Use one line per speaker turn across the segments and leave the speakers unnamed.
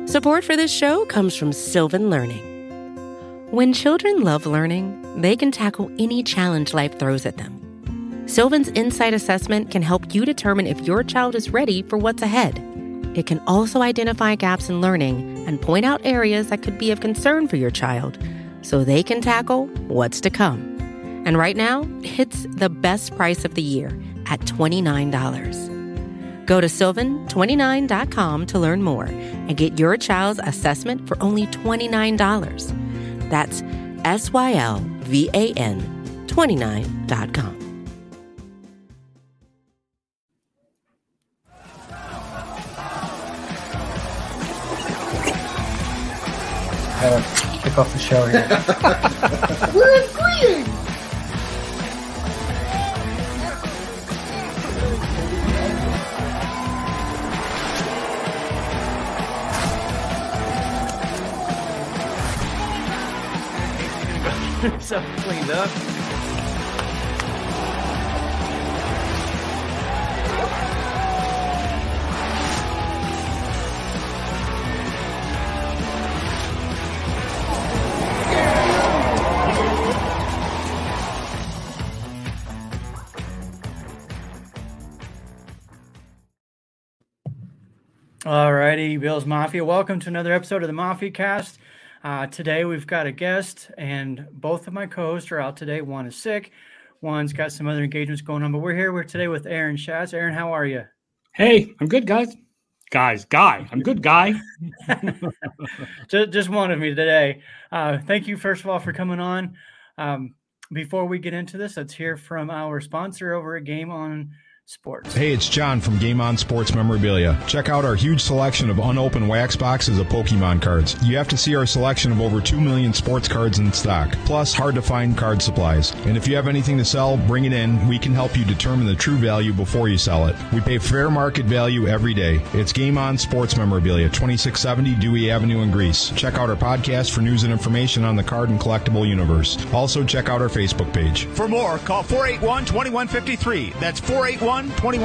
Support for this show comes from Sylvan Learning. When children love learning, they can tackle any challenge life throws at them. Sylvan's Insight Assessment can help you determine if your child is ready for what's ahead. It can also identify gaps in learning and point out areas that could be of concern for your child so they can tackle what's to come. And right now, it's the best price of the year at $29. Go to sylvan29.com to learn more and get your child's assessment for only $29. That's SYLVAN 29.com.
Kick off the show here.
We're agreeing.
So cleaned up. Alrighty, Bills Mafia. Welcome to another episode of the Mafia Cast. Today we've got a guest, and both of my co-hosts are out today. One is sick, one's got some other engagements going on, but we're today with Aaron Schatz. Aaron, how are you?
Hey, I'm good, guys. I'm good, guy.
just one of me today. Thank you, first of all, for coming on. Before we get into this, let's hear from our sponsor over at Game On Sports.
Hey, it's John from Game On Sports Memorabilia. Check out our huge selection of unopened wax boxes of Pokemon cards. You have to see our selection of over 2 million sports cards in stock, plus hard-to-find card supplies. And if you have anything to sell, bring it in. We can help you determine the true value before you sell it. We pay fair market value every day. It's Game On Sports Memorabilia, 2670 Dewey Avenue in Greece. Check out our podcast for news and information on the card and collectible universe. Also, check out our Facebook page.
For more, call 481-2153. That's 481-2153.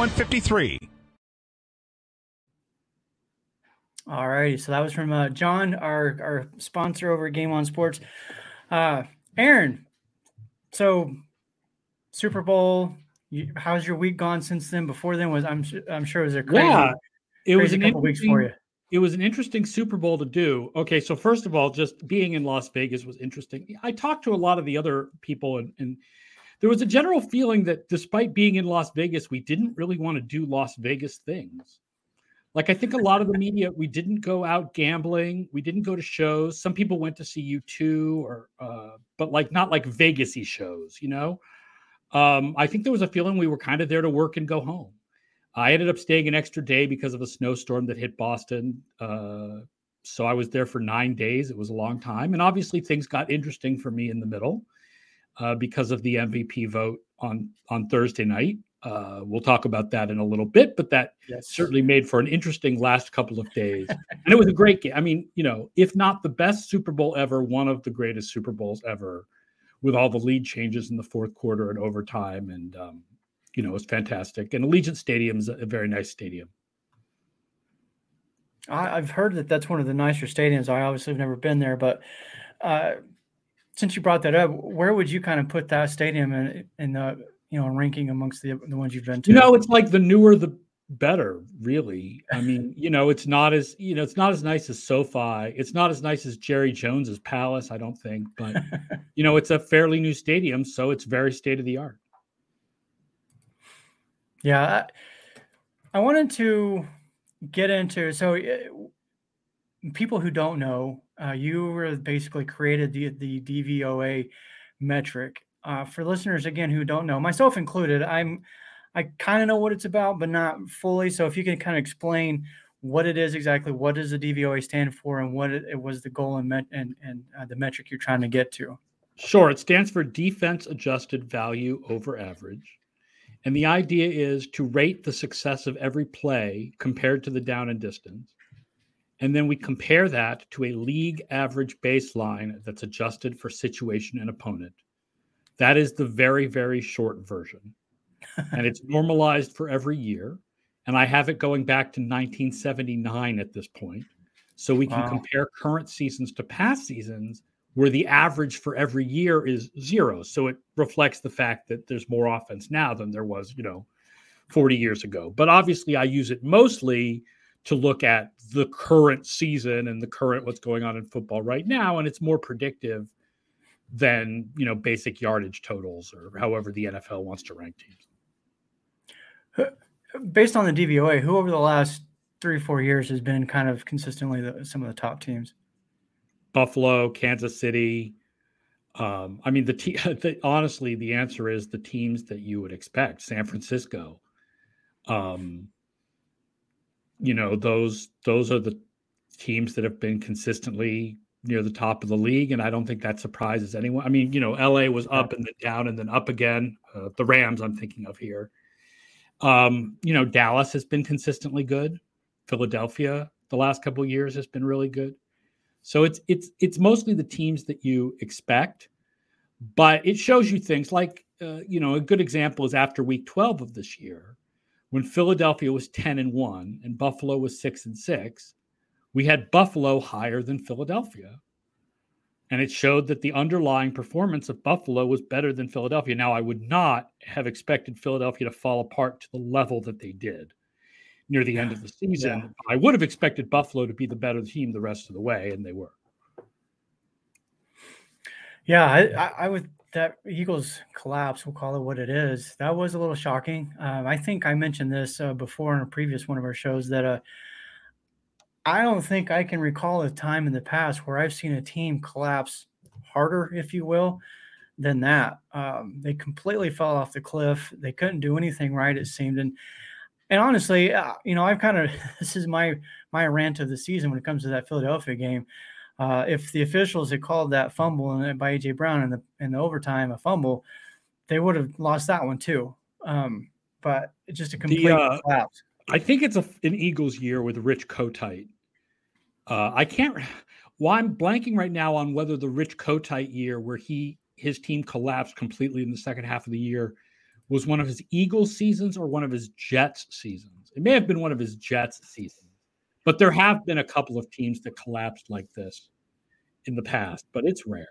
All righty, so that was from John, our sponsor over at Game On Sports. Aaron, so Super Bowl, how's your week gone since then? Before then I'm sure it was a crazy,
it was
a couple weeks for you.
It was an interesting Super Bowl to do. Okay, so first of all, just being in Las Vegas was interesting. I talked to a lot of the other people, and there was a general feeling that despite being in Las Vegas, we didn't really want to do Las Vegas things. Like, I think a lot of the media, we didn't go out gambling. We didn't go to shows. Some people went to see U2 but like not like Vegas-y shows, you know? I think there was a feeling we were kind of there to work and go home. I ended up staying an extra day because of a snowstorm that hit Boston. So I was there for 9 days. It was a long time. And obviously things got interesting for me in the middle. Because of the MVP vote on Thursday night. We'll talk about that in a little bit, but that certainly made for an interesting last couple of days. And it was a great game. I mean, you know, if not the best Super Bowl ever, one of the greatest Super Bowls ever, with all the lead changes in the fourth quarter and overtime. And, you know, it was fantastic. And Allegiant Stadium is a very nice stadium.
I've heard that that's one of the nicer stadiums. I obviously have never been there, but since you brought that up, where would you kind of put that stadium in the ranking amongst the ones you've been to?
You know, it's like the newer the better, really. I mean, you know, it's not as nice as SoFi. It's not as nice as Jerry Jones's Palace, I don't think. But you know, it's a fairly new stadium, so it's very state of the art.
Yeah, I wanted to get into people who don't know. You were basically created the DVOA metric. For listeners, again, who don't know, myself included, I kind of know what it's about, but not fully. So if you can kind of explain what it is exactly, what does the DVOA stand for, and what it was the goal and the metric you're trying to get to?
Sure. It stands for Defense Adjusted Value Over Average. And the idea is to rate the success of every play compared to the down and distance. And then we compare that to a league average baseline that's adjusted for situation and opponent. That is the very, very short version. And it's normalized for every year. And I have it going back to 1979 at this point. So we can compare current seasons to past seasons where the average for every year is 0. So it reflects the fact that there's more offense now than there was, 40 years ago. But obviously I use it mostly to look at the current season and the current what's going on in football right now. And it's more predictive than, basic yardage totals or however the NFL wants to rank teams.
Based on the DVOA, who over the last 3 or 4 years has been kind of consistently some of the top teams?
Buffalo, Kansas City. Honestly, the answer is the teams that you would expect. San Francisco. Those are the teams that have been consistently near the top of the league, and I don't think that surprises anyone. LA was up and then down and then up again. The Rams I'm thinking of here. Dallas has been consistently good. Philadelphia the last couple of years has been really good. So it's mostly the teams that you expect, but it shows you things like, a good example is after week 12 of this year, when Philadelphia was 10-1 and Buffalo was 6-6, we had Buffalo higher than Philadelphia. And it showed that the underlying performance of Buffalo was better than Philadelphia. Now, I would not have expected Philadelphia to fall apart to the level that they did near the end of the season. Yeah. I would have expected Buffalo to be the better team the rest of the way, and they were.
Yeah, I would. That Eagles collapse, we'll call it what it is, that was a little shocking. I think I mentioned this before in a previous one of our shows that I don't think I can recall a time in the past where I've seen a team collapse harder, if you will, than that. They completely fell off the cliff. They couldn't do anything right, it seemed. And honestly, I've kind of, this is my rant of the season when it comes to that Philadelphia game. If the officials had called that fumble by A.J. Brown in the overtime a fumble, they would have lost that one too. But it's just a complete collapse.
I think it's an Eagles year with Rich Kotite. I'm blanking right now on whether the Rich Kotite year where his team collapsed completely in the second half of the year was one of his Eagles seasons or one of his Jets seasons. It may have been one of his Jets seasons. But there have been a couple of teams that collapsed like this in the past, but it's rare.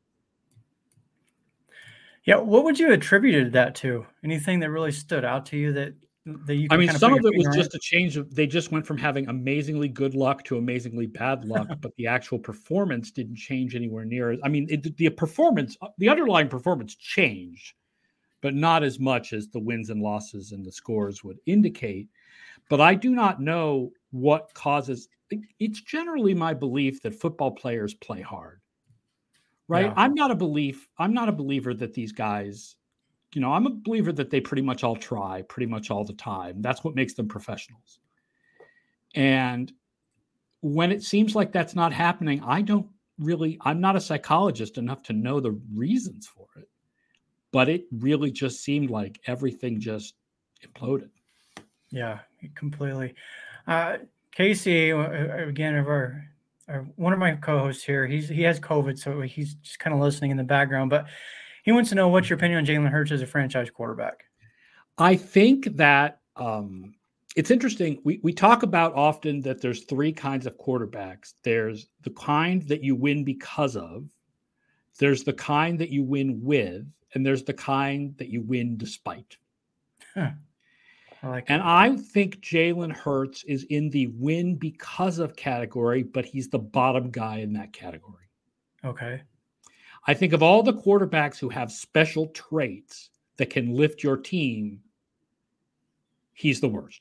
Yeah, what would you attribute that to? Anything that really stood out to you that you can
some of it was just a change of, they just went from having amazingly good luck to amazingly bad luck, but the actual performance didn't change anywhere near. The underlying performance changed, but not as much as the wins and losses and the scores would indicate. But I do not know what causes. It's generally my belief that football players play hard, right? Yeah. I'm not a believer that these guys, I'm a believer that they pretty much all try pretty much all the time. That's what makes them professionals. And when it seems like that's not happening, I'm not a psychologist enough to know the reasons for it, but it really just seemed like everything just imploded.
Yeah, completely. Casey, again, one of my co-hosts here, he has COVID, so he's just kind of listening in the background, but he wants to know what's your opinion on Jalen Hurts as a franchise quarterback.
I think that it's interesting. We talk about often that there's 3 kinds of quarterbacks. There's the kind that you win because of, there's the kind that you win with, and there's the kind that you win despite.
Huh.
I think Jalen Hurts is in the win because of category, but he's the bottom guy in that category.
Okay.
I think of all the quarterbacks who have special traits that can lift your team, he's the worst.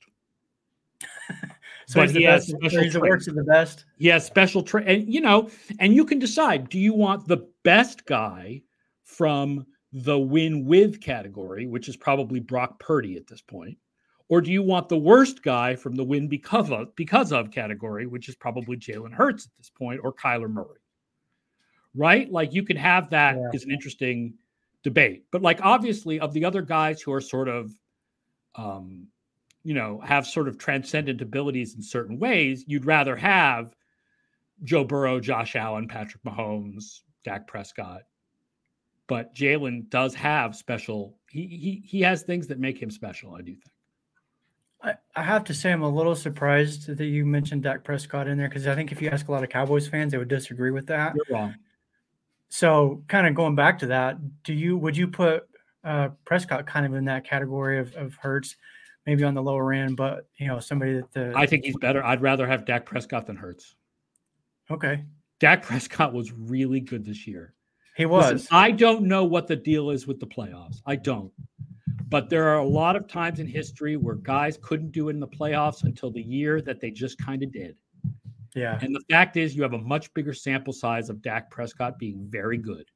So but he has special traits. The worst of the best.
He has special traits. And you can decide, do you want the best guy from the win with category, which is probably Brock Purdy at this point? Or do you want the worst guy from the win because of category, which is probably Jalen Hurts at this point, or Kyler Murray? Right? Like, you can have that as an interesting debate. But obviously of the other guys who are sort of, have sort of transcendent abilities in certain ways, you'd rather have Joe Burrow, Josh Allen, Patrick Mahomes, Dak Prescott. But Jalen does have special, he has things that make him special, I do think.
I have to say I'm a little surprised that you mentioned Dak Prescott in there because I think if you ask a lot of Cowboys fans, they would disagree with that.
You're wrong.
So, kind of going back to that, would you put Prescott kind of in that category of Hurts, maybe on the lower end, but somebody that
I think he's better. I'd rather have Dak Prescott than Hurts.
Okay.
Dak Prescott was really good this year.
He was.
Listen, I don't know what the deal is with the playoffs. I don't. But there are a lot of times in history where guys couldn't do it in the playoffs until the year that they just kind of did.
Yeah.
And the fact is, you have a much bigger sample size of Dak Prescott being very good.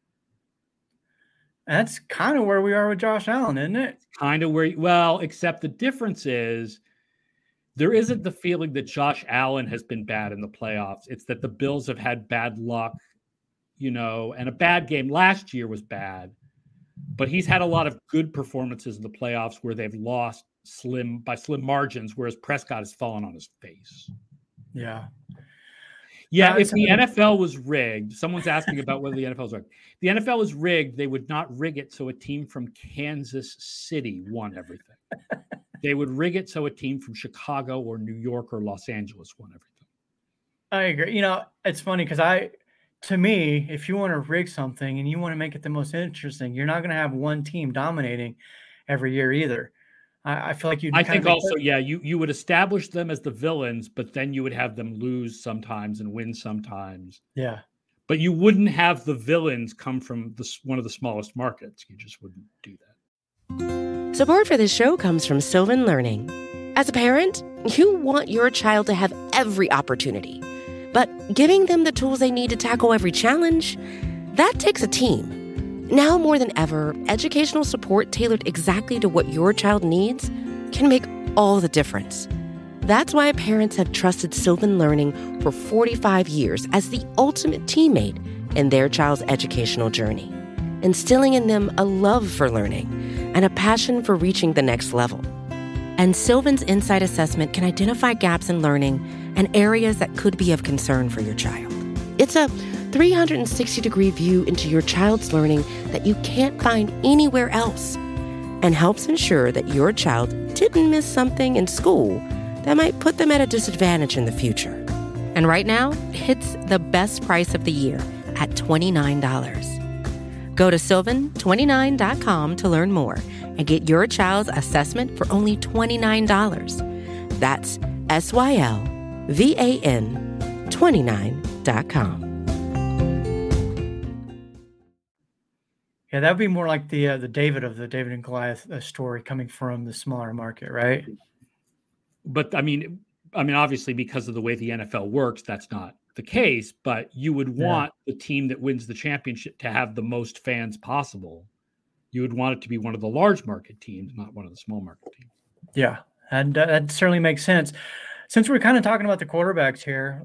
That's kind of where we are with Josh Allen, isn't it?
Kind of where, except the difference is there isn't the feeling that Josh Allen has been bad in the playoffs. It's that the Bills have had bad luck, and a bad game last year was bad. But he's had a lot of good performances in the playoffs where they've lost by slim margins, whereas Prescott has fallen on his face.
Yeah.
Yeah, if the NFL was rigged, someone's asking about whether the NFL is rigged. The NFL is rigged, they would not rig it so a team from Kansas City won everything. They would rig it so a team from Chicago or New York or Los Angeles won everything.
I agree. It's funny because to me, if you want to rig something and you want to make it the most interesting, you're not going to have one team dominating every year either. I feel like
I think also, you would establish them as the villains, but then you would have them lose sometimes and win sometimes.
Yeah.
But you wouldn't have the villains come from one of the smallest markets. You just wouldn't do that.
Support for this show comes from Sylvan Learning. As a parent, you want your child to have every opportunity. But giving them the tools they need to tackle every challenge, that takes a team. Now more than ever, educational support tailored exactly to what your child needs can make all the difference. That's why parents have trusted Sylvan Learning for 45 years as the ultimate teammate in their child's educational journey, instilling in them a love for learning and a passion for reaching the next level. And Sylvan's Insight Assessment can identify gaps in learning and areas that could be of concern for your child. It's a 360-degree view into your child's learning that you can't find anywhere else, and helps ensure that your child didn't miss something in school that might put them at a disadvantage in the future. And right now, it's the best price of the year at $29. Go to sylvan29.com to learn more and get your child's assessment for only $29. That's SYLVAN29.com.
Yeah, that would be more like the David and Goliath story coming from the smaller market, right?
But I mean, obviously, because of the way the NFL works, that's not the case. But you would want the team that wins the championship to have the most fans possible. You would want it to be one of the large market teams, not one of the small market teams.
Yeah, and that certainly makes sense. Since we're kind of talking about the quarterbacks here,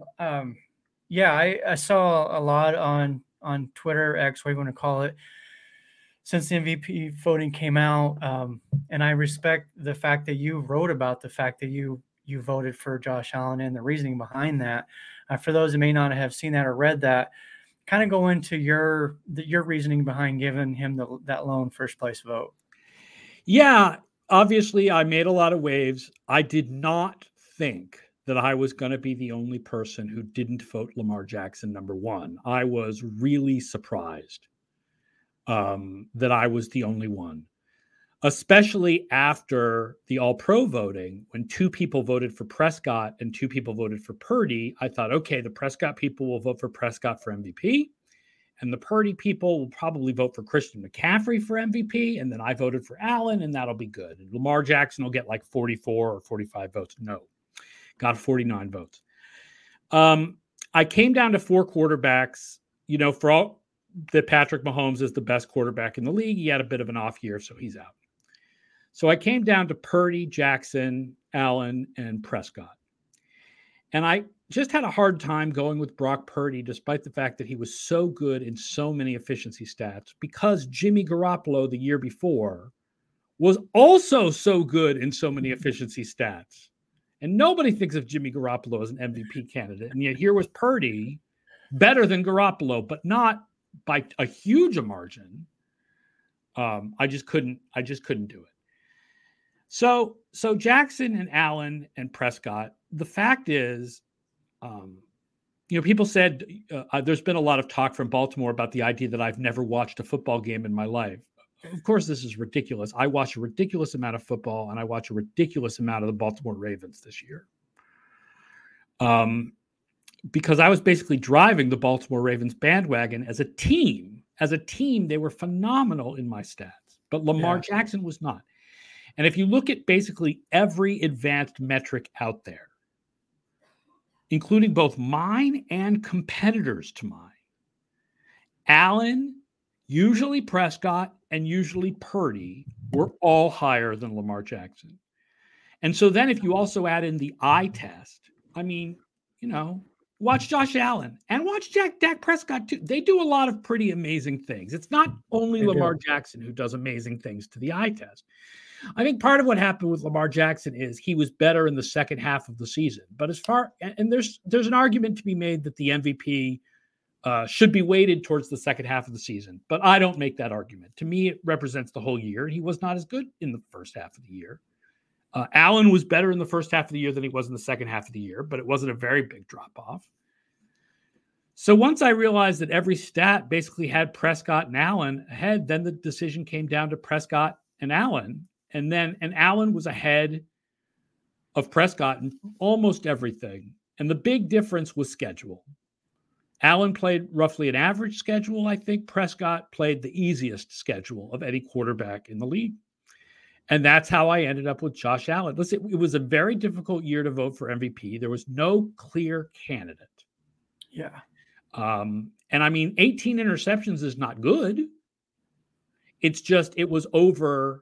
I saw a lot on Twitter, X, whatever you want to call it, since the MVP voting came out, and I respect the fact that you wrote about the fact that you voted for Josh Allen and the reasoning behind that. For those that may not have seen that or read that, kind of go into your reasoning behind giving him that lone first place vote.
Yeah, obviously I made a lot of waves. I did not think that I was going to be the only person who didn't vote Lamar Jackson number one. I was really surprised that I was the only one, especially after the All-Pro voting, when 2 people voted for Prescott and 2 people voted for Purdy. I thought, okay, the Prescott people will vote for Prescott for MVP, and the Purdy people will probably vote for Christian McCaffrey for MVP, and then I voted for Allen, and that'll be good. And Lamar Jackson will get like 44 or 45 votes. No, got 49 votes. I came down to 4 quarterbacks, for all that Patrick Mahomes is the best quarterback in the league. He had a bit of an off year, so he's out. So I came down to Purdy, Jackson, Allen, and Prescott. And I just had a hard time going with Brock Purdy, despite the fact that he was so good in so many efficiency stats, because Jimmy Garoppolo the year before was also so good in so many efficiency stats. And nobody thinks of Jimmy Garoppolo as an MVP candidate. And yet here was Purdy, better than Garoppolo, but not by a huge margin. I just couldn't do it. So Jackson and Allen and Prescott, the fact is, people said there's been a lot of talk from Baltimore about the idea that I've never watched a football game in my life. Of course, this is ridiculous. I watch a ridiculous amount of football, and I watch a ridiculous amount of the Baltimore Ravens this year. Because I was basically driving the Baltimore Ravens bandwagon as a team. As a team, they were phenomenal in my stats, but Lamar Jackson was not. And if you look at basically every advanced metric out there, including both mine and competitors to mine, Allen, usually Prescott, and usually Purdy were all higher than Lamar Jackson. And so then if you also add in the eye test, I mean, watch Josh Allen and watch Dak Prescott too. They do a lot of pretty amazing things. It's not only Lamar Jackson who does amazing things to the eye test. I think part of what happened with Lamar Jackson is he was better in the second half of the season. But there's an argument to be made that the MVP should be weighted towards the second half of the season. But I don't make that argument. To me, it represents the whole year. He was not as good in the first half of the year. Allen was better in the first half of the year than he was in the second half of the year, but it wasn't a very big drop-off. So once I realized that every stat basically had Prescott and Allen ahead, then the decision came down to Prescott and Allen. And Allen was ahead of Prescott in almost everything. And the big difference was schedule. Allen played roughly an average schedule. I think Prescott played the easiest schedule of any quarterback in the league. And that's how I ended up with Josh Allen. Listen, it was a very difficult year to vote for MVP. There was no clear candidate.
Yeah.
And I mean, 18 interceptions is not good. It's just, it was over.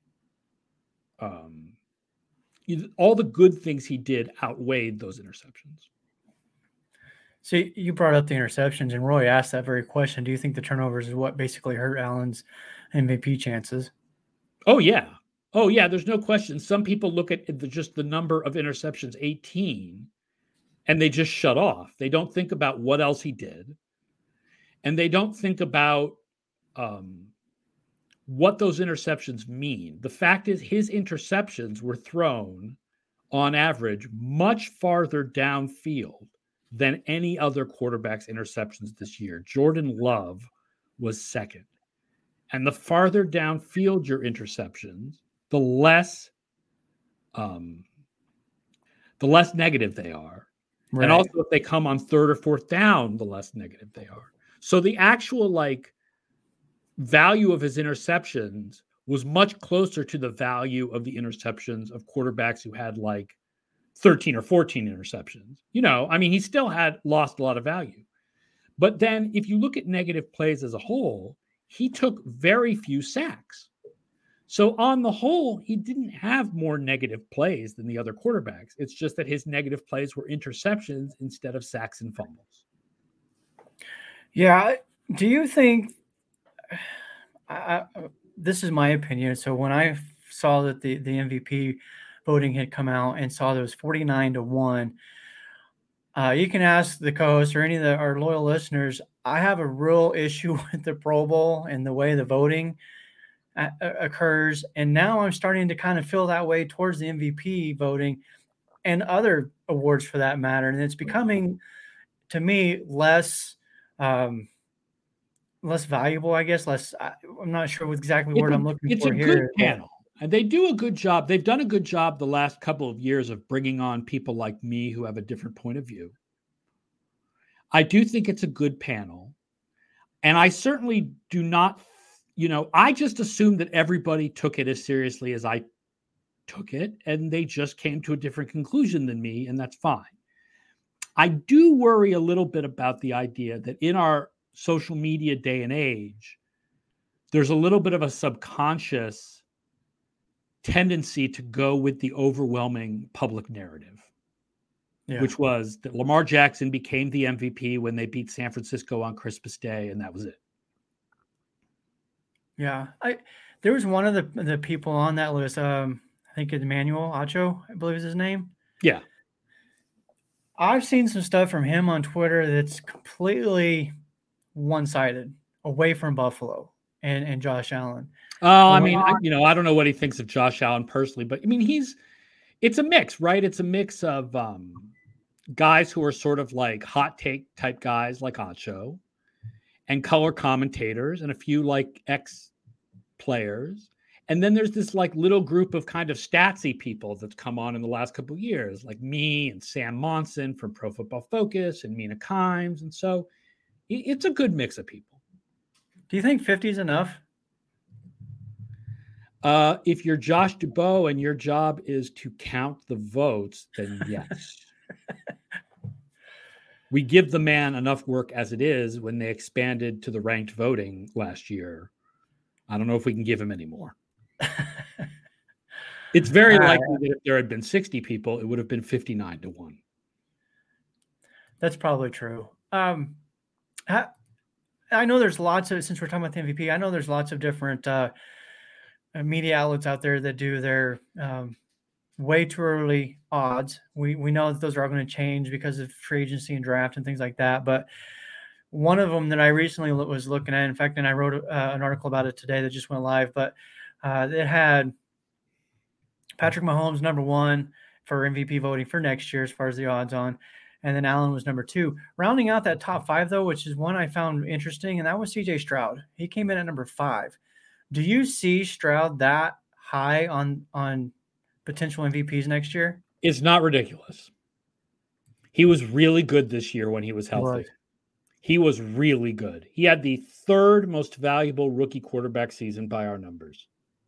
All the good things he did outweighed those interceptions.
So you brought up the interceptions, and Roy asked that very question. Do you think the turnovers is what basically hurt Allen's MVP chances?
Oh, yeah. There's no question. Some people look at just the number of interceptions, 18, and they just shut off. They don't think about what else he did. And they don't think about what those interceptions mean. The fact is his interceptions were thrown on average much farther downfield than any other quarterback's interceptions this year. Jordan Love was second. And the farther downfield your interceptions, the less negative they are. Right. And also if they come on third or fourth down, the less negative they are. So the actual value of his interceptions was much closer to the value of the interceptions of quarterbacks who had 13 or 14 interceptions. He still had lost a lot of value. But then if you look at negative plays as a whole, he took very few sacks. So on the whole, he didn't have more negative plays than the other quarterbacks. It's just that his negative plays were interceptions instead of sacks and fumbles.
Yeah. Do you think this is my opinion. So when I saw that the MVP voting had come out and saw that it was 49-1, you can ask the co-host or any of our loyal listeners. I have a real issue with the Pro Bowl and the way the voting occurs. And now I'm starting to kind of feel that way towards the MVP voting and other awards for that matter. And it's becoming, to me, less valuable, I guess. I'm not sure exactly what I'm looking for here.
It's a good panel. And they do a good job. They've done a good job the last couple of years of bringing on people like me who have a different point of view. I do think it's a good panel. And I certainly do not, I just assumed that everybody took it as seriously as I took it, and they just came to a different conclusion than me, and that's fine. I do worry a little bit about the idea that in our social media day and age, there's a little bit of a subconscious tendency to go with the overwhelming public narrative, which was that Lamar Jackson became the MVP when they beat San Francisco on Christmas Day, and that was it.
Yeah. There was one of the people on that list, I think Emmanuel Acho, I believe is his name.
Yeah.
I've seen some stuff from him on Twitter that's completely one-sided, away from Buffalo. and Josh Allen.
Oh, I mean, I don't know what he thinks of Josh Allen personally, but I mean, it's a mix, right? It's a mix of guys who are sort of like hot take type guys like Acho, and color commentators, and a few like ex players. And then there's this like little group of kind of statsy people that's come on in the last couple of years, like me and Sam Monson from Pro Football Focus and Mina Kimes. And so it's a good mix of people.
Do you think 50 is enough?
If you're Josh Dubow and your job is to count the votes, then yes. We give the man enough work as it is when they expanded to the ranked voting last year. I don't know if we can give him any more. It's very likely that if there had been 60 people, it would have been 59-1.
That's probably true. I know there's lots of, since we're talking about the MVP, I know there's lots of different media outlets out there that do their way too early odds. We know that those are all going to change because of free agency and draft and things like that. But one of them that I recently was looking at, in fact, and I wrote an article about it today that just went live, but it had Patrick Mahomes number 1 for MVP voting for next year as far as the odds on, and then Allen was number 2. Rounding out that top 5, though, which is one I found interesting, and that was C.J. Stroud. He came in at number 5. Do you see Stroud that high on potential MVPs next year?
It's not ridiculous. He was really good this year when he was healthy. He was really good. He had the 3rd most valuable rookie quarterback season by our numbers.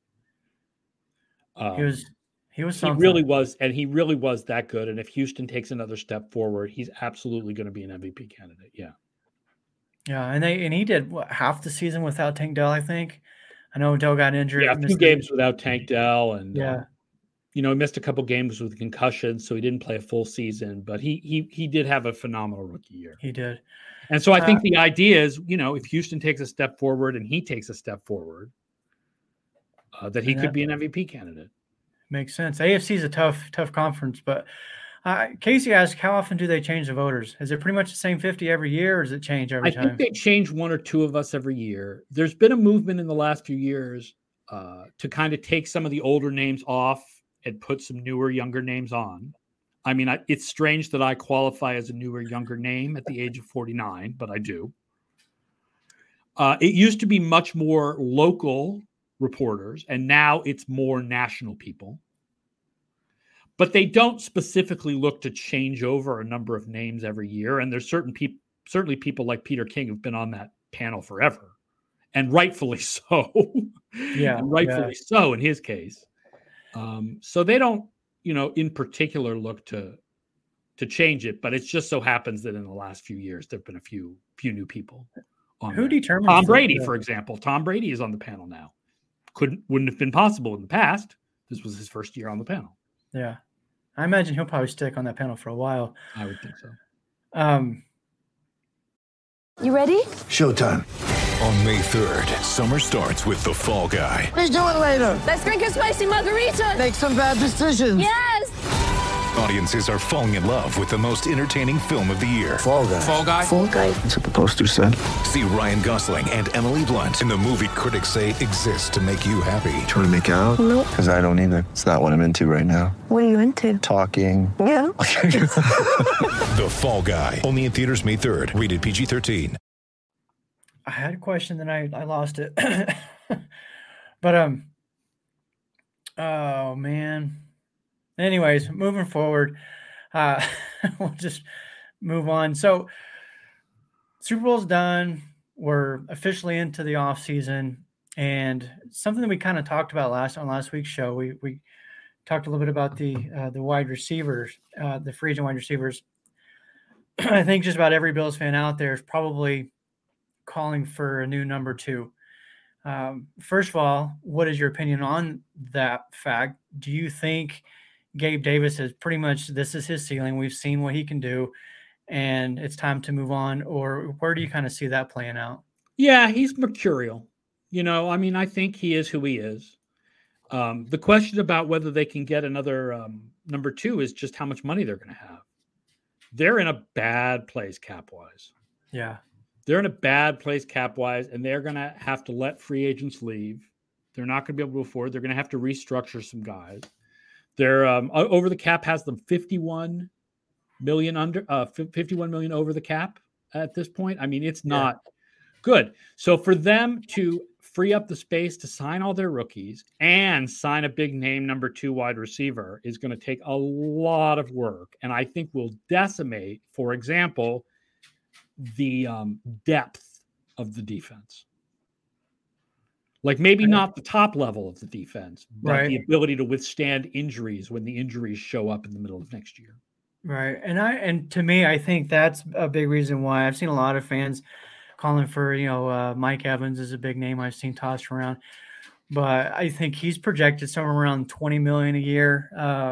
He was something.
He really was, and he really was that good. And if Houston takes another step forward, he's absolutely going to be an MVP candidate. Yeah.
Yeah, and he did half the season without Tank Dell, I think. I know Dell got injured.
Yeah, a few games without Tank Dell, and
he
missed a couple games with concussion, so he didn't play a full season. But he did have a phenomenal rookie year.
He did.
And so I think the idea is, if Houston takes a step forward and he takes a step forward, that he could be an MVP candidate.
Makes sense. AFC is a tough conference, but Casey asked, how often do they change the voters? Is it pretty much the same 50 every year, or does it change every time?
I think they change 1 or 2 of us every year. There's been a movement in the last few years to kind of take some of the older names off and put some newer, younger names on. I mean, it's strange that I qualify as a newer, younger name at the age of 49, but I do. It used to be much more local reporters, and now it's more national people. But they don't specifically look to change over a number of names every year. And there's certainly people like Peter King who've been on that panel forever, and rightfully so.
Yeah,
and rightfully so in his case. So they don't, in particular look to change it, but it just so happens that in the last few years there've been a few new people on.
Who determines
Tom Brady, for example? Tom Brady is on the panel now. Wouldn't have been possible in the past. This was his first year on the panel.
Yeah. I imagine he'll probably stick on that panel for a while.
I would think so.
You ready?
Showtime. On May 3rd, summer starts with The Fall Guy.
Let's do it later.
Let's drink a spicy margarita.
Make some bad decisions.
Yes.
Audiences are falling in love with the most entertaining film of the year.
Fall Guy.
Fall Guy?
Fall guy.
That's what the poster said.
See Ryan Gosling and Emily Blunt in the movie critics say exists to make you happy.
Trying to make it out?
Nope.
Because I don't either. It's not what I'm into right now.
What are you into?
Talking.
Yeah.
The Fall Guy. Only in theaters May 3rd. Rated PG-13.
I had a question, then I lost it. But oh man. Anyways, moving forward, we'll just move on. So Super Bowl's done. We're officially into the off season, and something that we kind of talked about on last week's show. We talked a little bit about the wide receivers, the free agent wide receivers. I think just about every Bills fan out there is probably calling for a new number 2. First of all, what is your opinion on that fact? Do you think Gabe Davis is pretty much, this is his ceiling? We've seen what he can do, and it's time to move on? Or where do you kind of see that playing out?
Yeah, he's mercurial. I think he is who he is. The question about whether they can get another number 2 is just how much money they're going to have. They're in a bad place cap-wise.
Yeah.
They're in a bad place cap-wise, and they're going to have to let free agents leave. They're not going to be able to afford. They're going to have to restructure some guys. They're over the cap has them 51 million over the cap at this point. I mean, it's not good. So for them to free up the space to sign all their rookies and sign a big name number 2 wide receiver is going to take a lot of work. And I think will decimate, for example, the depth of the defense. Like maybe not the top level of the defense, but the ability to withstand injuries when the injuries show up in the middle of next year.
Right. And to me, I think that's a big reason why I've seen a lot of fans calling for, Mike Evans is a big name I've seen tossed around, but I think he's projected somewhere around 20 million a year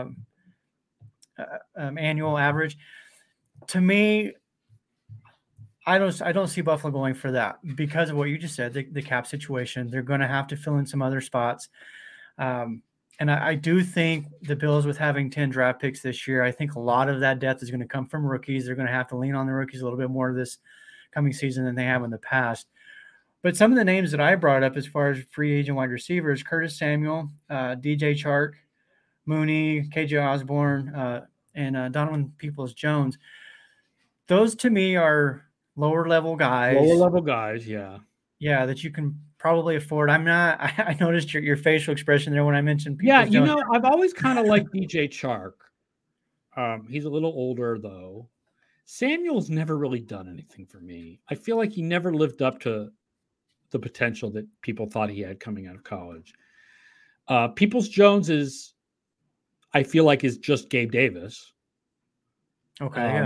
annual average. To me, I don't see Buffalo going for that because of what you just said, the cap situation. They're going to have to fill in some other spots. And I do think the Bills, with having 10 draft picks this year, I think a lot of that depth is going to come from rookies. They're going to have to lean on the rookies a little bit more this coming season than they have in the past. But some of the names that I brought up as far as free agent wide receivers, Curtis Samuel, DJ Chark, Mooney, KJ Osborne, and Donovan Peoples-Jones, those to me are lower level guys.
Yeah.
Yeah, that you can probably afford. I noticed your facial expression there when I mentioned
Peoples-Jones. Yeah, I've always kind of liked DJ Chark. He's a little older, though. Samuel's never really done anything for me. I feel like he never lived up to the potential that people thought he had coming out of college. Peoples-Jones I feel like is just Gabe Davis.
Okay,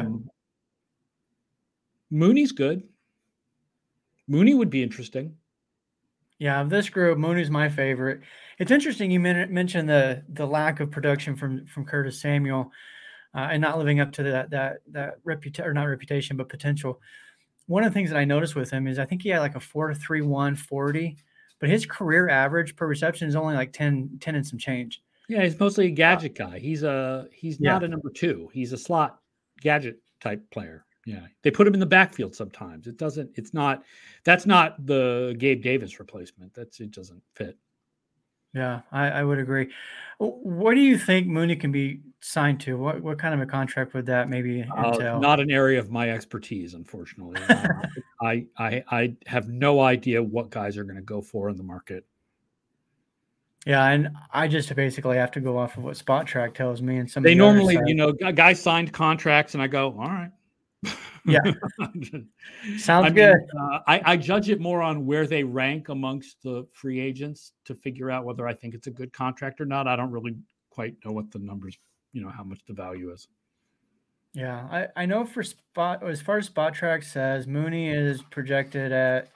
Mooney's good. Mooney would be interesting.
Yeah, of this group, Mooney's my favorite. It's interesting you mentioned the lack of production from Curtis Samuel and not living up to that reputation, but potential. One of the things that I noticed with him is I think he had like a 4.31 40, but his career average per reception is only like 10 and some change.
Yeah, he's mostly a gadget guy. He's not a number 2. He's a slot gadget type player. Yeah, they put him in the backfield sometimes. That's not the Gabe Davis replacement. It doesn't fit.
Yeah, I would agree. What do you think Mooney can be signed to? What kind of a contract would that maybe entail?
Not an area of my expertise, unfortunately. I have no idea what guys are going to go for in the market.
Yeah, and I just basically have to go off of what Spot Track tells me. And
they normally, guys signed contracts, and I go, all right.
Yeah, sounds good.
I judge it more on where they rank amongst the free agents to figure out whether I think it's a good contract or not. I don't really quite know what the numbers, how much the value is.
Yeah, I know for as far as Spot Track says, Mooney is projected at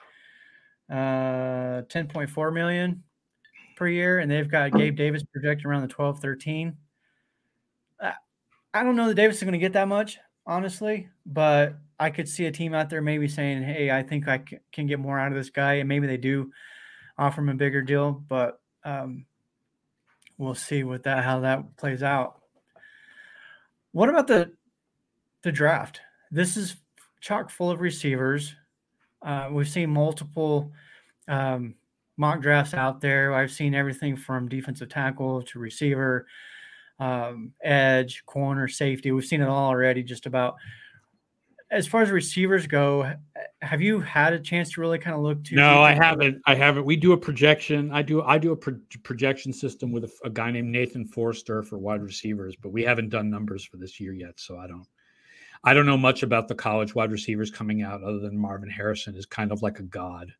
10.4 million per year, and they've got Gabe Davis projected around the 12-13. I don't know that Davis is going to get that much, honestly, but I could see a team out there maybe saying, hey, I think I can get more out of this guy, and maybe they do offer him a bigger deal, but we'll see how that plays out. What about the draft? This is chock full of receivers. We've seen multiple mock drafts out there. I've seen everything from defensive tackle to receiver, edge, corner, safety. We've seen it all already, just about. As far as receivers go, have you had a chance to really kind of look to?
No, I haven't. We do a projection. I do a projection system with a guy named Nathan Forster for wide receivers, but we haven't done numbers for this year yet, so I don't know much about the college wide receivers coming out other than Marvin Harrison is kind of like a god.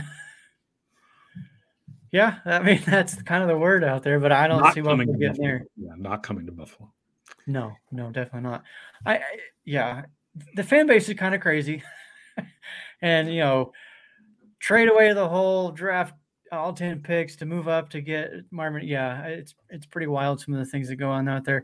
Yeah, I mean, that's kind of the word out there, but I don't see what we're getting there.
Yeah, not coming to Buffalo.
No, definitely not. The fan base is kind of crazy. And, trade away the whole draft, all 10 picks to move up to get Marvin. Yeah, it's pretty wild, some of the things that go on out there.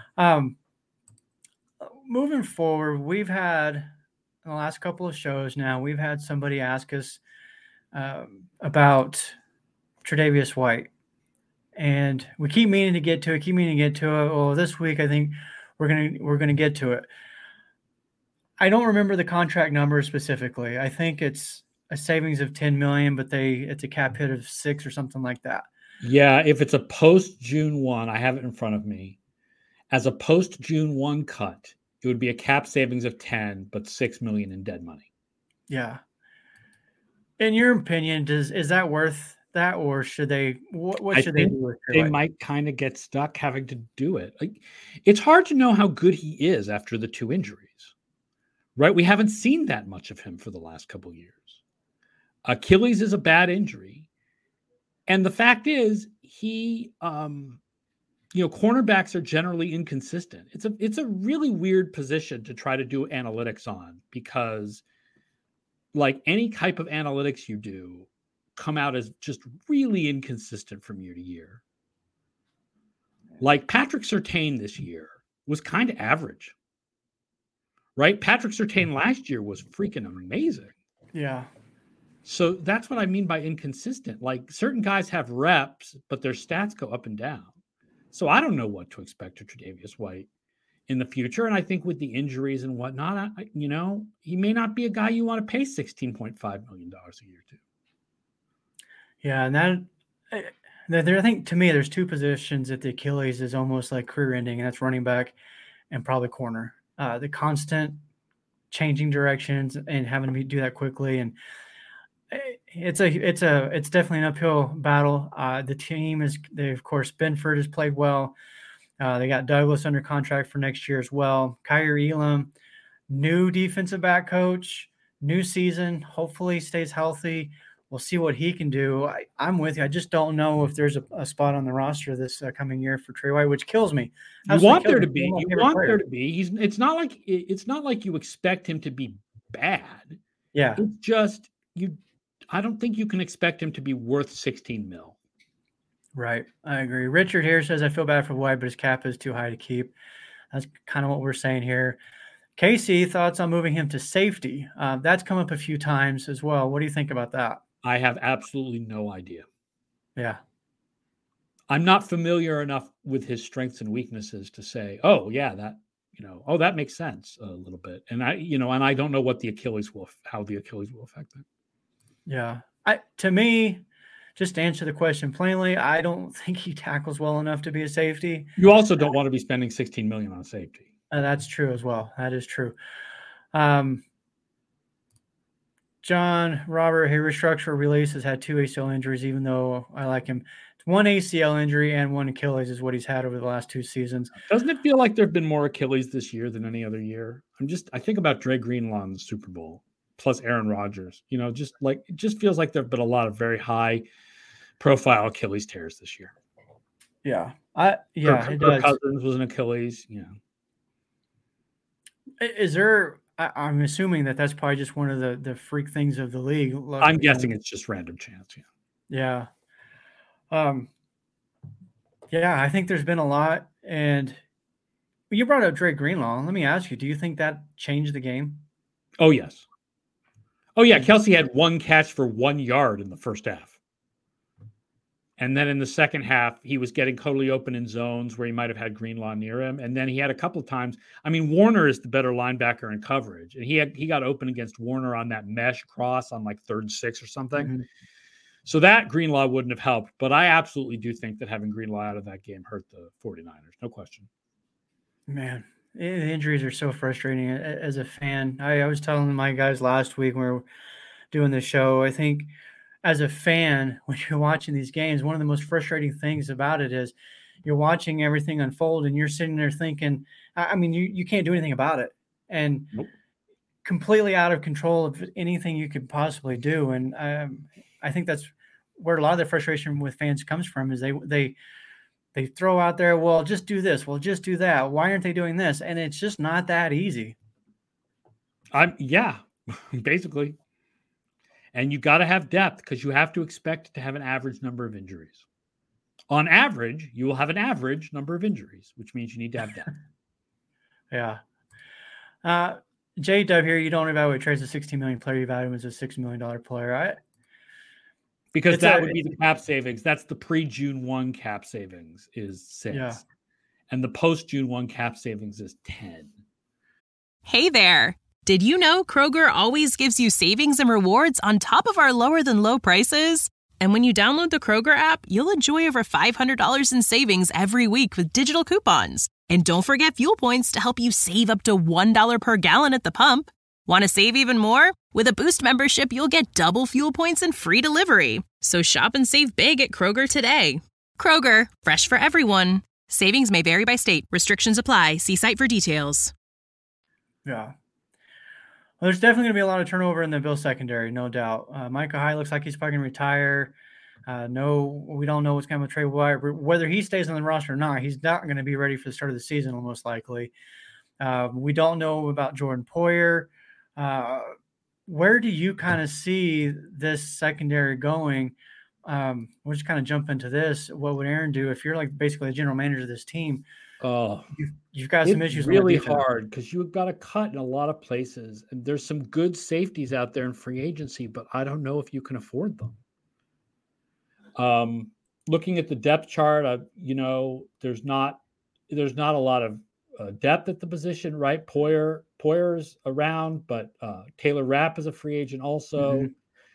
Moving forward, we've had, in the last couple of shows now, we've had somebody ask us about Tre'Davious White. And we keep meaning to get to it. Well, this week I think we're gonna get to it. I don't remember the contract number specifically. I think it's a savings of 10 million, but it's a cap hit of 6 or something like that.
Yeah, if it's a post June 1, I have it in front of me. As a post June 1 cut, it would be a cap savings of 10, but 6 million in dead money.
Yeah. In your opinion, is that worth that, or should they? What should they do with Trey
They
White?
might kind of get stuck having to do it. Like, it's hard to know how good he is after the 2 injuries, right? We haven't seen that much of him for the last couple of years. Achilles is a bad injury, and the fact is, he, cornerbacks are generally inconsistent. It's a really weird position to try to do analytics on, because like any type of analytics you do come out as just really inconsistent from year to year. Like Patrick Surtain this year was kind of average, right? Patrick Surtain last year was freaking amazing.
Yeah.
So that's what I mean by inconsistent. Like certain guys have reps, but their stats go up and down. So I don't know what to expect of Tre'Davious White in the future. And I think with the injuries and whatnot, he may not be a guy you want to pay $16.5 million a year to.
Yeah. And I think to me, there's 2 positions that the Achilles is almost like career ending, and that's running back and probably corner. The constant changing directions and having to do that quickly. And it's definitely an uphill battle. The team of course, Benford has played well. They got Douglas under contract for next year as well. Kyrie Elam, new defensive back coach, new season. Hopefully stays healthy. We'll see what he can do. I'm with you. I just don't know if there's a spot on the roster this coming year for Trey White, which kills me.
You want there to be. You want there to be. It's not like you expect him to be bad.
Yeah.
It's just I don't think you can expect him to be worth 16 mil.
Right. I agree. Richard here says, I feel bad for White, but his cap is too high to keep. That's kind of what we're saying here. Casey, thoughts on moving him to safety? That's come up a few times as well. What do you think about that?
I have absolutely no idea.
Yeah.
I'm not familiar enough with his strengths and weaknesses to say, oh yeah, that makes sense a little bit. And I don't know what how the Achilles will affect that.
Yeah. To me, just to answer the question plainly, I don't think he tackles well enough to be a safety.
You also don't want to be spending $16 million on safety.
That's true as well. That is true. John Robert, he restructured release, has had 2 ACL injuries, even though I like him. 1 ACL injury and 1 Achilles is what he's had over the last 2 seasons.
Doesn't it feel like there have been more Achilles this year than any other year? I think about Dre Greenlaw in the Super Bowl, plus Aaron Rodgers. It just feels like there have been a lot of very high profile Achilles tears this year.
Yeah.
Kirk Cousins was an Achilles.
Is there? I'm assuming that's probably just one of the freak things of the league.
I'm guessing it's just random chance.
Yeah. I think there's been a lot. And you brought up Dre Greenlaw. Let me ask you, do you think that changed the game?
Oh, yes. Oh, yeah. Kelsey had 1 catch for 1 yard in the first half. And then in the second half, he was getting totally open in zones where he might have had Greenlaw near him. And then he had a couple of times. I mean, Warner is the better linebacker in coverage. And he got open against Warner on that mesh cross on like 3rd and 6 or something. Mm-hmm. So that Greenlaw wouldn't have helped. But I absolutely do think that having Greenlaw out of that game hurt the 49ers. No question.
Man, the injuries are so frustrating as a fan. I was telling my guys last week when we were doing the show, I think – as a fan, when you're watching these games, one of the most frustrating things about it is you're watching everything unfold and you're sitting there thinking, you can't do anything about it. And completely out of control of anything you could possibly do. And I think that's where a lot of the frustration with fans comes from, is they throw out there, well, just do this. Well, just do that. Why aren't they doing this? And it's just not that easy.
Basically. And you got to have depth, because you have to expect to have an average number of injuries. On average, you will have an average number of injuries, which means you need to have depth.
Yeah. J-Dub here, you don't evaluate Trey as a $16 million player. You evaluate him as a $6 million player.
Because that would be the cap savings. That's the pre-June 1 cap savings is 6. Yeah. And the post-June 1 cap savings is 10.
Hey there. Did you know Kroger always gives you savings and rewards on top of our lower than low prices? And when you download the Kroger app, you'll enjoy over $500 in savings every week with digital coupons. And don't forget fuel points to help you save up to $1 per gallon at the pump. Want to save even more? With a Boost membership, you'll get double fuel points and free delivery. So shop and save big at Kroger today. Kroger, fresh for everyone. Savings may vary by state. Restrictions apply. See site for details.
Yeah. Well, there's definitely going to be a lot of turnover in the Bills secondary, no doubt. Micah Hyde looks like he's probably going to retire. No, we don't know what's going to happen with Trey White. Whether he stays on the roster or not, he's not going to be ready for the start of the season, most likely. We don't know about Jordan Poyer. Where do you kind of see this secondary going? We'll just kind of jump into this. What would Aaron do if you're like basically the general manager of this team?
Oh,
you've got some issues.
It's really hard because you've got to cut in a lot of places, and there's some good safeties out there in free agency, but I don't know if you can afford them. Looking at the depth chart, there's not a lot of depth at the position, right? Poyer's around, but Taylor Rapp is a free agent also.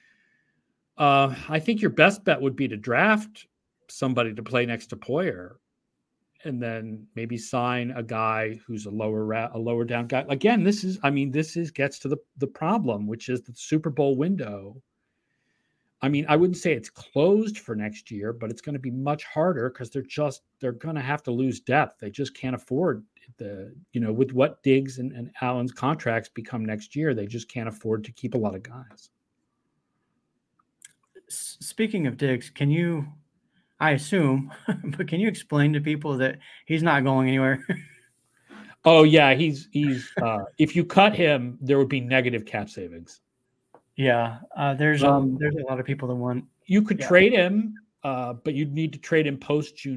I think your best bet would be to draft somebody to play next to Poyer, and then maybe sign a guy who's a lower down guy. Again, this gets to the problem, which is the Super Bowl window. I mean, I wouldn't say it's closed for next year, but it's going to be much harder because they're going to have to lose depth. They just can't afford with what Diggs and Allen's contracts become next year, they just can't afford to keep a lot of guys.
Speaking of Diggs, I assume, but can you explain to people that he's not going anywhere?
Oh yeah, he's if you cut him, there would be negative cap savings.
Yeah, there's a lot of people that want.
You could trade him, but you'd need to trade him post June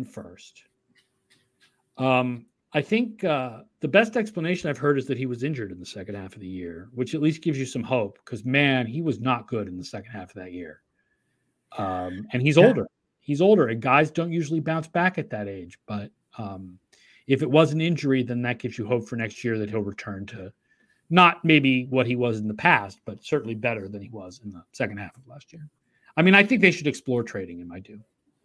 1st. I think the best explanation I've heard is that he was injured in the second half of the year, which at least gives you some hope because man, he was not good in the second half of that year. And he's older. He's older, and guys don't usually bounce back at that age. But if it was an injury, then that gives you hope for next year that he'll return to not maybe what he was in the past, but certainly better than he was in the second half of last year. I mean, I think they should explore trading him. I do.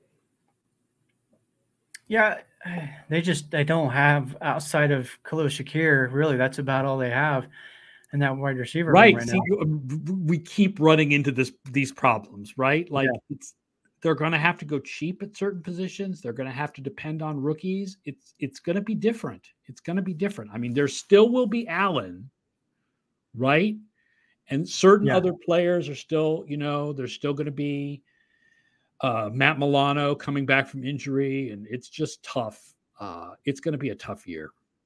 Yeah,
they don't have outside of Khalil Shakir. Really, that's about all they have. And that wide receiver
right
now.
We keep running into these problems, right? Like they're going to have to go cheap at certain positions. They're going to have to depend on rookies. It's going to be different. It's going to be different. I mean, there still will be Allen, right? And certain other players are still, there's still going to be Matt Milano coming back from injury, and it's just tough. It's going to be a tough year.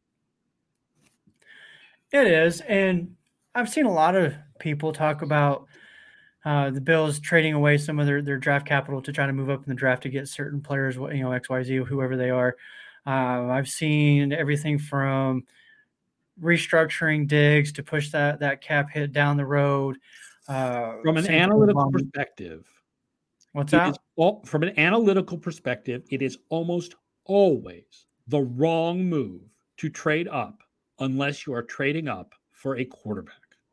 It is, and I've seen a lot of people talk about the Bills trading away some of their draft capital to try to move up in the draft to get certain players, XYZ, whoever they are. I've seen everything from restructuring Diggs to push that cap hit down the road.
From an analytical perspective.
What's that?
From an analytical perspective, it is almost always the wrong move to trade up unless you are trading up for a quarterback.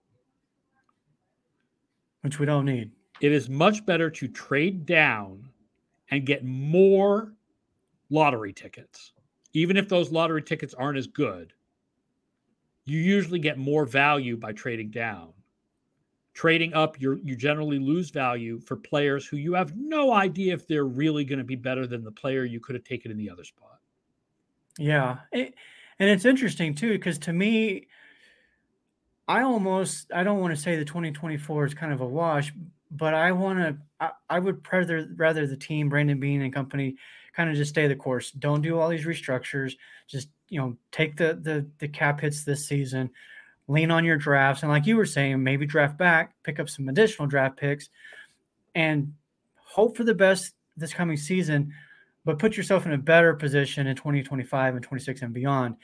Which we don't need.
It is much better to trade down and get more lottery tickets. Even if those lottery tickets aren't as good, you usually get more value by trading down. Trading up, you generally lose value for players who you have no idea if they're really going to be better than the player you could have taken in the other spot.
Yeah. And it's interesting, too, because to me, I don't want to say the 2024 is kind of a wash, but I would rather the team, Brandon Beane and company, kind of just stay the course. Don't do all these restructures. Just, take the cap hits this season, lean on your drafts. And like you were saying, maybe draft back, pick up some additional draft picks, and hope for the best this coming season, but put yourself in a better position in 2025 and 26 and beyond.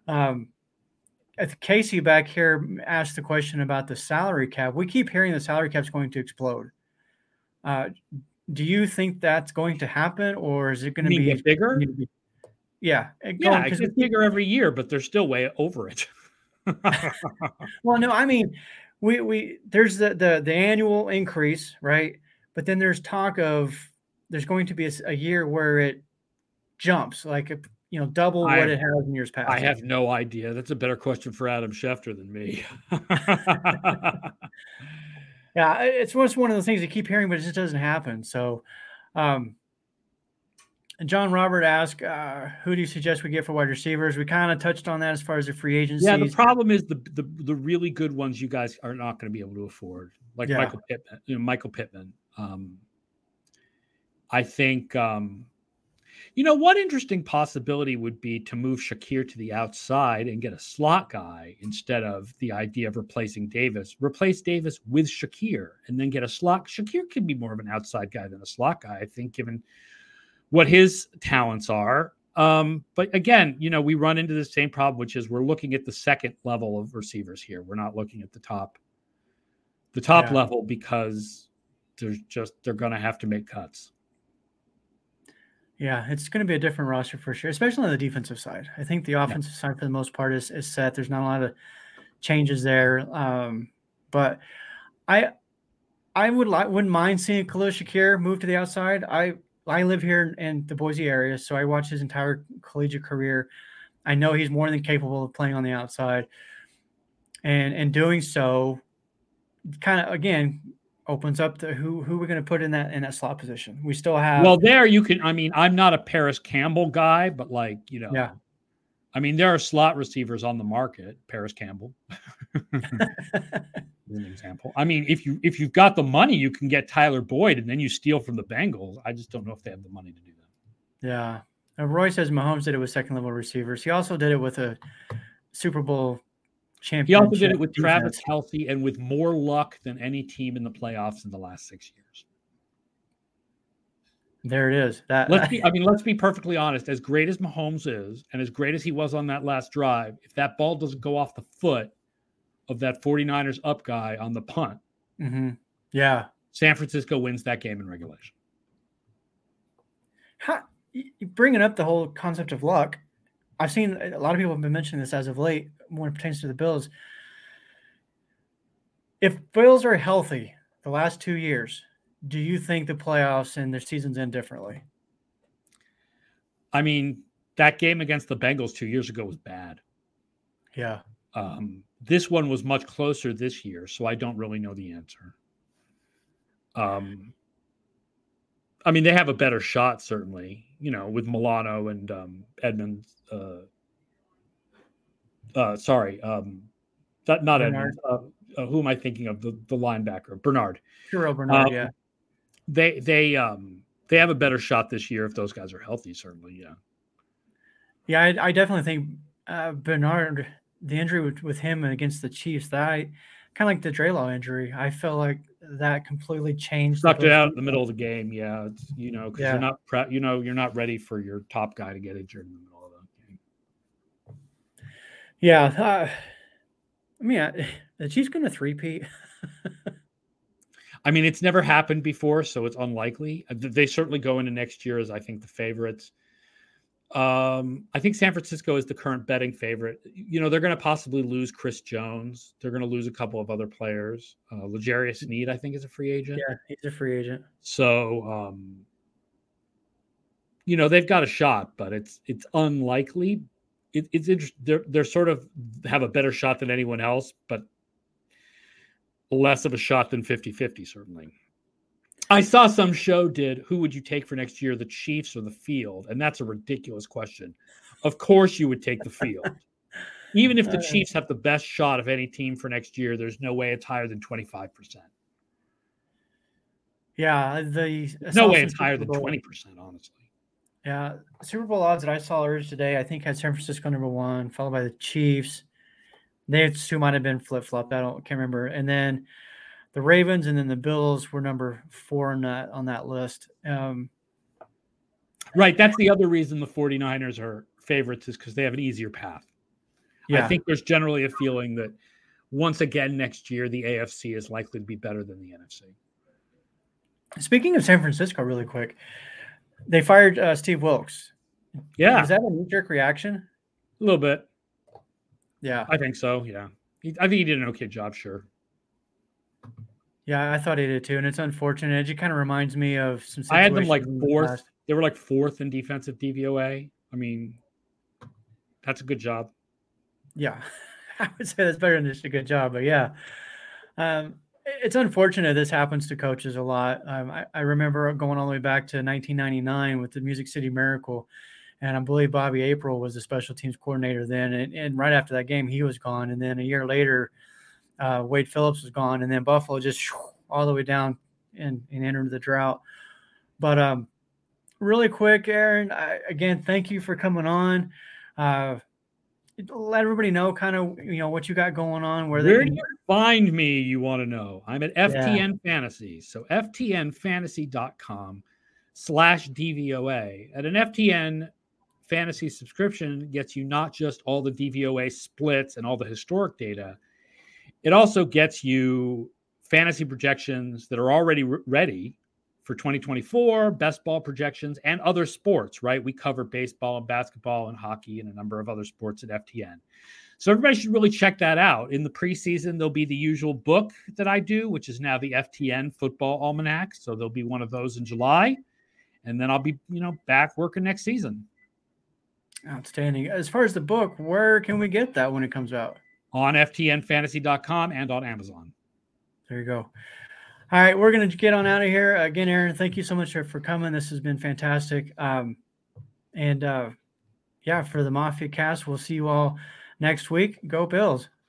Casey back here asked the question about the salary cap. We keep hearing the salary cap is going to explode. Do you think that's going to happen, or is it going to be
bigger?
Yeah.
It gets bigger every year, but they're still way over it.
Well, no, I mean, we there's the annual increase, right? But then there's talk of there's going to be a year where it jumps, like double what it has in years past.
I have no idea. That's a better question for Adam Schefter than me.
Yeah, it's one of those things you keep hearing, but it just doesn't happen. So, and John Robert asked, who do you suggest we get for wide receivers? We kind of touched on that as far as the free agency.
Yeah, the problem is the really good ones you guys are not going to be able to afford, like Michael Pittman. I think, one interesting possibility would be to move Shakir to the outside and get a slot guy instead of the idea of replacing Davis. Replace Davis with Shakir and then get a slot. Shakir could be more of an outside guy than a slot guy, I think, given what his talents are. But again, we run into the same problem, which is we're looking at the second level of receivers here. We're not looking at the top level because they're going to have to make cuts.
Yeah, it's going to be a different roster for sure, especially on the defensive side. I think the offensive side, for the most part, is set. There's not a lot of changes there. But I wouldn't mind seeing Khalil Shakir move to the outside. I live here in the Boise area, so I watched his entire collegiate career. I know he's more than capable of playing on the outside. And doing so kind of, again, opens up to who we're going to put in that slot position. We still have.
Well, there you can. I mean, I'm not a Paris Campbell guy, but
yeah.
I mean, there are slot receivers on the market. Paris Campbell, as an example. I mean, if you've got the money, you can get Tyler Boyd, and then you steal from the Bengals. I just don't know if they have the money to do that.
Yeah, Roy says Mahomes did it with second level receivers. He also did it with a Super Bowl champion.
He also did it with Travis Kelce and with more luck than any team in the playoffs in the last 6 years.
There it is.
Let's be perfectly honest. As great as Mahomes is, and as great as he was on that last drive, if that ball doesn't go off the foot of that 49ers up guy on the punt,
yeah,
San Francisco wins that game in regulation.
Bringing up the whole concept of luck, I've seen a lot of people have been mentioning this as of late when it pertains to the Bills. If Bills are healthy the last 2 years, do you think the playoffs and their seasons end differently?
I mean, that game against the Bengals 2 years ago was bad.
Yeah.
This one was much closer this year, so I don't really know the answer. I mean, they have a better shot, certainly, with Milano and Edmonds. Not
Bernard.
Edmonds. Who am I thinking of? The linebacker, Bernard.
Sure, Bernard, yeah.
They have a better shot this year if those guys are healthy, certainly, yeah.
Yeah, I definitely think Bernard, the injury with him against the Chiefs, that kind of like the Drelaw injury, I felt like that completely changed.
Sucked it out in the middle of the game, yeah. It's, because you're not you're not ready for your top guy to get injured in the middle of the game.
Yeah, the Chiefs going to three-peat.
I mean, it's never happened before, so it's unlikely. They certainly go into next year as, I think, the favorites. I think San Francisco is the current betting favorite. They're going to possibly lose Chris Jones. They're going to lose a couple of other players. L'Jarius Sneed, I think, is a free agent.
Yeah, he's a free agent.
So, they've got a shot, but it's unlikely. It's interesting. They're sort of have a better shot than anyone else, but less of a shot than 50-50, certainly. I saw some show who would you take for next year, the Chiefs or the field? And that's a ridiculous question. Of course you would take the field. Even if the Chiefs have the best shot of any team for next year, there's no way it's higher than 25%.
Yeah,
no way it's higher than 20%, honestly.
Yeah, Super Bowl odds that I saw earlier today, I think had San Francisco number 1, followed by the Chiefs. They two might have been flip-flopped. Can't remember. And then the Ravens and then the Bills were number 4 on that list.
Right. That's the other reason the 49ers are favorites is because they have an easier path. Yeah. I think there's generally a feeling that once again next year, the AFC is likely to be better than the NFC.
Speaking of San Francisco, really quick, they fired Steve Wilkes.
Yeah.
Is that a knee-jerk reaction?
A little bit.
Yeah.
I think so. Yeah. I think he did an okay job. Sure.
Yeah, I thought he did too. And it's unfortunate. It just kind of reminds me of some
I had them like
situations in the
fourth.
past.
They were like fourth in defensive DVOA. I mean, that's a good job.
Yeah. I would say that's better than just a good job, but yeah. It's unfortunate this happens to coaches a lot. I remember going all the way back to 1999 with the Music City Miracle, and I believe Bobby April was the special teams coordinator then. And right after that game, he was gone. And then a year later, Wade Phillips was gone, and then Buffalo just all the way down and entered the drought. But really quick, Aaron, again, thank you for coming on. Let everybody know kind of, what you got going on, where
do you find me, you want to know. I'm at FTN Fantasy. So ftnfantasy.com/DVOA. At an FTN Fantasy subscription gets you not just all the DVOA splits and all the historic data, it also gets you fantasy projections that are already ready for 2024, best ball projections, and other sports, right? We cover baseball and basketball and hockey and a number of other sports at FTN. So everybody should really check that out. In the preseason, there'll be the usual book that I do, which is now the FTN Football Almanac. So there'll be one of those in July. And then I'll be, back working next season.
Outstanding. As far as the book, where can we get that when it comes out?
On ftnfantasy.com and on Amazon.
There you go. All right, we're going to get on out of here. Again, Aaron, thank you so much for coming. This has been fantastic. For the Mafia Cast, we'll see you all next week. Go Bills.